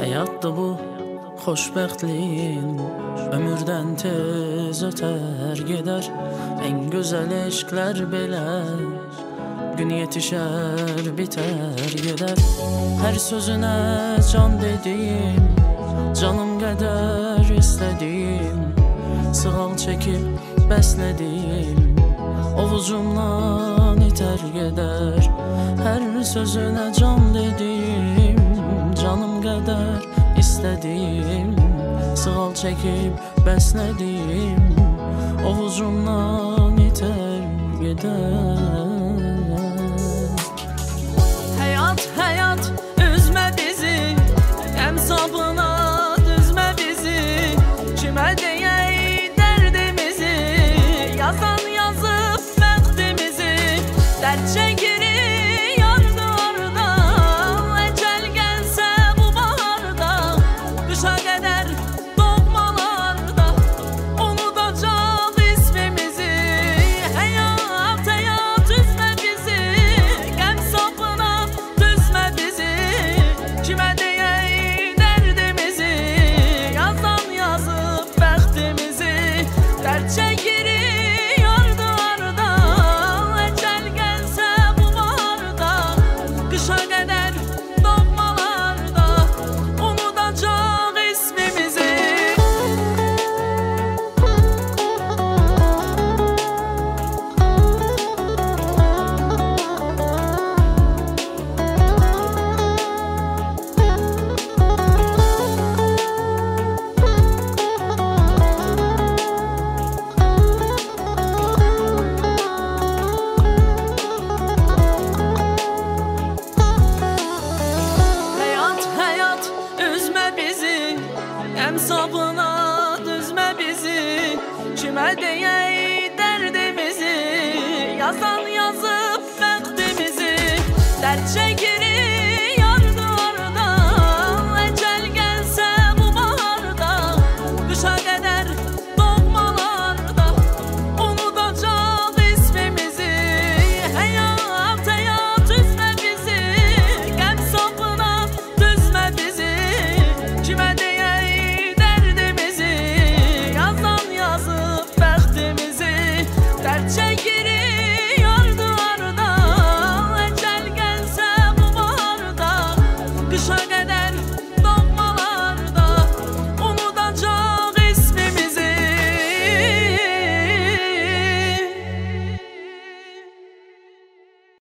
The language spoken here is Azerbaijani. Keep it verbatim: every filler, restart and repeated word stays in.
Həyatdır bu xoşbəxtliyin, ömürdən tez ötər gedər. Ən gözəl eşqlər belə gün yetişər, bitər gedər. Hər sözünə can dediyim, canım qədər istədiyim, sığal çəkib bəslədiyim, ovucumdan itər gedər. Hər sözünə can dediyim, canım qədər istədiyim, sığal çəkib bəslədiyim, ovucumdan itər gedər. Həyat, həyat, üzmə bizi, qəm sabına düzmə bizi. Kimə deyək dərdimizi, yazan yazıb bəxtimizi. Dərd çəkirik yardı-arda, əcəl gəlsə bu baharda, qışa qədər doğmalarda unudacaq ismimizi. Həyat, həyat, üzmə bizi, qəm sapına düzmə bizi. Kimə deyək dərdimizi, yazan yazıb bəxtimizi. Dərd çəkirik yardı-arda, əcəl gəlsə bu baharda, qışa qədər doğmalarda unudacaq ismimizi. Həyat, həyat, üzmə bizi, qəm sapına düzmə bizi. Kimə deyək dərdimizi, yazan yazıb bəxtimizi. Dərd çəkir